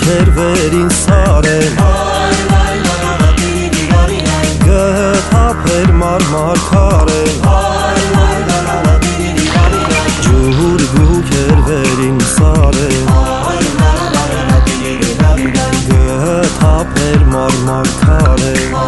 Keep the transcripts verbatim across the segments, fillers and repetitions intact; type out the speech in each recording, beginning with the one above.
քերվերին սարեն Գթափեր մարմար քարեն Ջուր գու քերվերին սարեն Գթափեր մարմար քարեն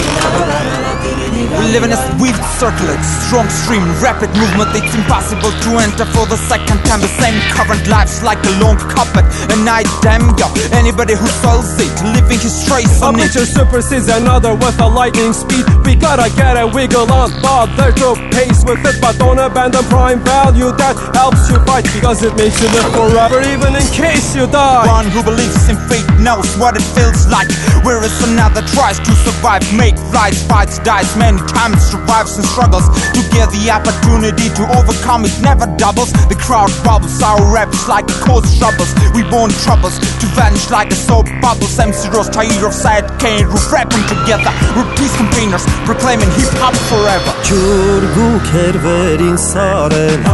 We live in a swift circulate, strong stream, rapid movement. It's impossible to enter for the second time. The same current life's like a long carpet. And I damn yo, anybody who solves it, leaving his trace on it. A picture supersedes another with a lightning speed. We gotta get a wiggle on, but there's no pace with it. But don't abandon prime value that helps you fight, because it makes you live forever, even in case you die. One who believes in fate knows what it feels like, whereas another tries to survive, make flights, fights, dies many times, survives and struggles to get the opportunity to overcome it. Never doubles, the crowd bubbles, our raps like the cold troubles. We born troubles to vanish like a soap bubbles. M C Rose, tired of side cane, roof rapping together. We're peace campaigners, proclaiming hip hop forever. Ջուրգու քերվերին սարեն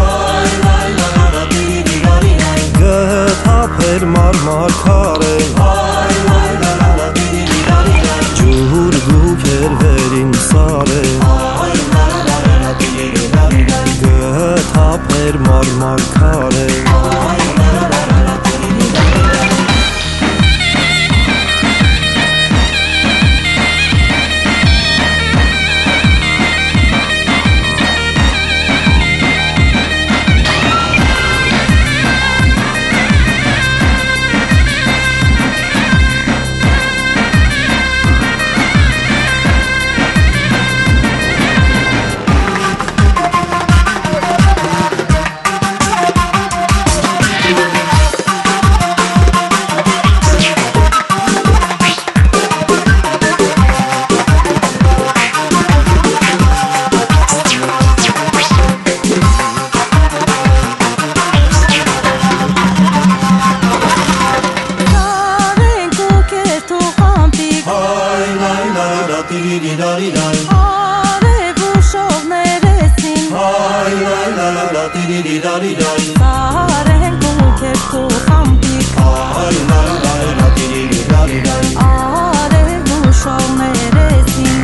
Գթափեր մարմար քարեն Ջուրգու քերվերին սարեն Գթափեր մարմար քարեն Saren kuker tu kampik Are bushov neresin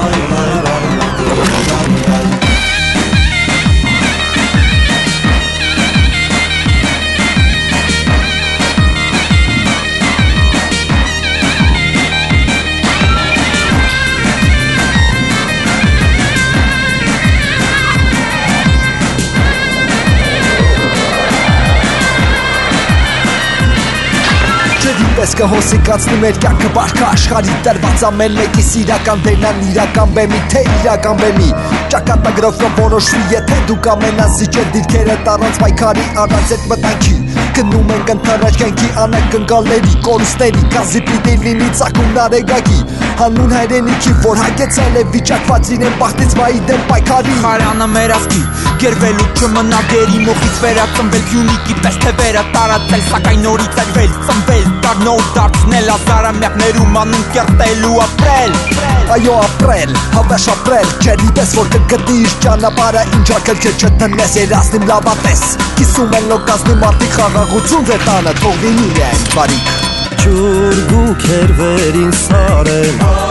Պես կհոսի կացնի մեր կյանքը բարքը աշխարի Տրված ամեն մեկիս իրական դենան իրական բեմի թե իրական բեմի Ճակատագրով որոշվի եթե դուք ամենասիճել դիրքերը տարանց պայքարի առանց այդ մտանքի Գնում ենք ընթരാճ կյանքի անակնկալների կորուստերի Գազի պիտի լինի ծագում նարեգակի Հանուն հայրենիքի որ հագեցել է վիճակված իրեն բախտից վայի դեմ պայքարի Խարանը մեր ասկի Գերվելու չմնա գերի մոխից վերածնվել Հյունիկի պես թևերը տարածել Սակայն նորից այրվել, ծնվել, դառնոլ դարձնել Ազարամյակներում անուն կերտել ու ապրել Այո ապրել, հավաշ ապրել Ջերի պես որ կգտնիր ճանապարհը Ինչ արկել չտնես երասնիմ լավատես Կիսում են լոկազնի մարդիկ խաղաղություն վեր տանը Թող լինի միայն բարիք Ջուրգու քերվերին սարեն